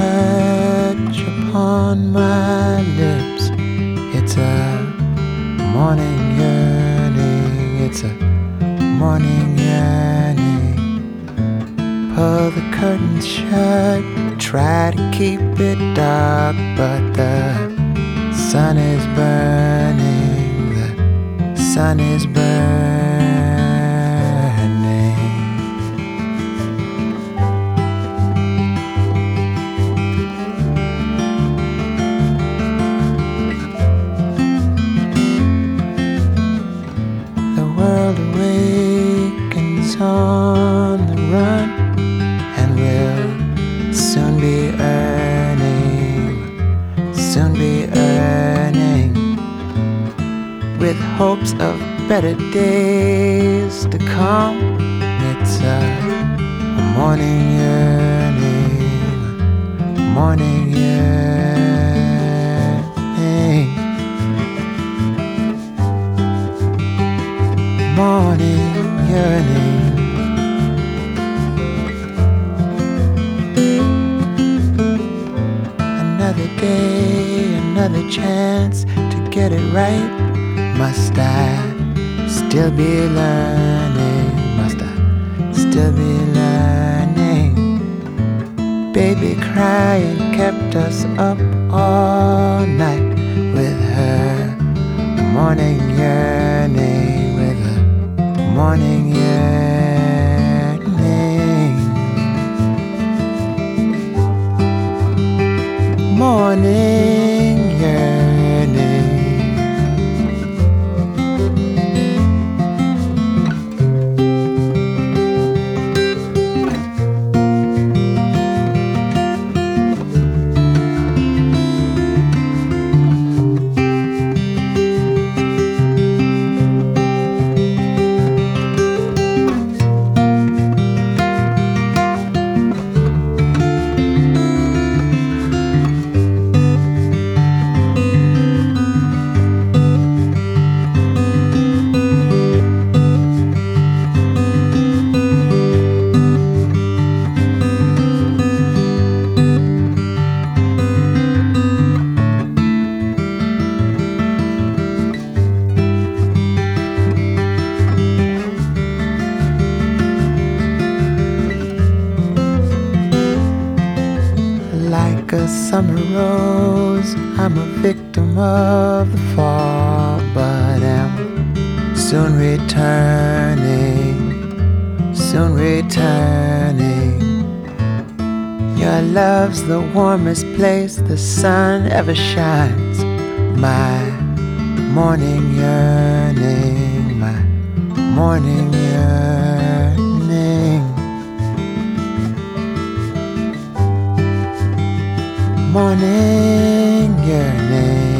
touch upon my lips. It's a morning yearning, it's a morning yearning. Pull the curtains shut, try to keep it dark, but the sun is burning, the sun is burning. The world awakens on the run, and we'll soon be earning, with hopes of better days to come. It's a morning yearning, morning yearning, morning yearning. Another day, another chance to get it right. Must I still be learning? Must I still be learning? Baby crying kept us up all night with her morning yearning, with her morning yearning, morning yearning. Like a summer rose, I'm a victim of the fall, but am soon returning, soon returning. Your love's the warmest place the sun ever shines. My morning yearning, my morning yearning, morning yearning.